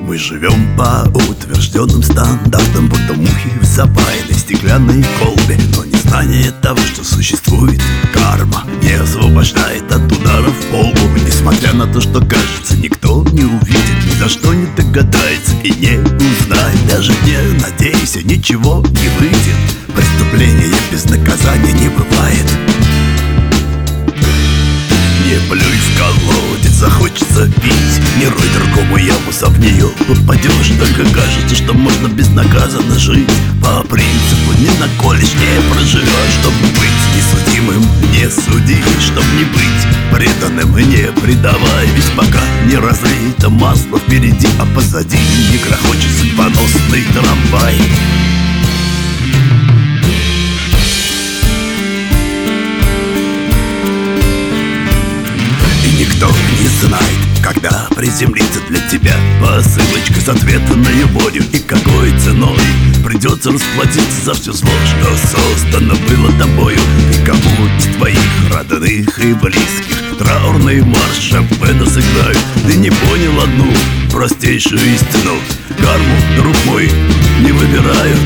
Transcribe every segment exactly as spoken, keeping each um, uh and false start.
Мы живем по утвержденным стандартам, будто мухи в запаянной стеклянной колбе. Но незнание того, что существует карма, не освобождает от ударов по лбу. Несмотря на то, что кажется, никто не увидит, ни за что не догадается и не узнает. Даже не надейся, ничего не выйдет. Преступления без наказания не бывает. Не плюй в колодец, захочется пить, не рой другому яму, сам в нее попадешь. Только кажется, что можно безнаказанно жить. По принципу не наколешь, не проживешь. Чтоб быть несудимым, не суди. Чтоб не быть преданным, не предавай. Ведь пока не разлито масло впереди, а позади не грохочет судьбоносный трамвай. Никто не знает, когда приземлится для тебя посылочка с ответом на любовью. И какой ценой придется расплатиться за все зло, что создано было тобою. И кому из твоих родных и близких траурный марш Шопена сыграют. Ты не понял одну простейшую истину: карму, друг мой, не выбирают.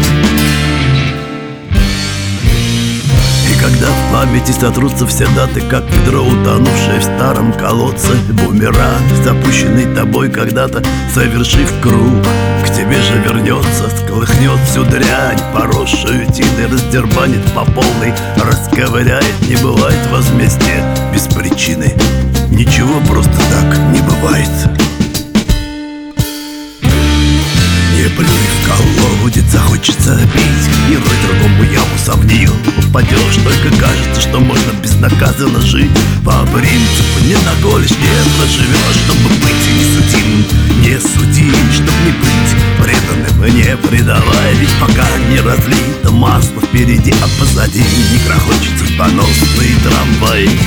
Когда в памяти сотрутся все даты, как ведро, утонувшее в старом колодце, бумеранг, запущенный тобой когда-то, совершив круг, к тебе же вернется, сколыхнет всю дрянь, поросшую тиной, раздербанит по полной, расковыряет. Не бывает возмездия без причины, ничего просто так не бывает. Не плюй в колодец, захочется пить, не рой другому яму, сам в нее попадешь. Только кажется, что можно безнаказанно жить. По принципу не наколешь, не проживешь. Чтобы быть несудимым, не суди. Чтоб не быть преданным, не предавай. Ведь пока не разлито масло впереди, а позади не грохочет судьбоносный трамвай.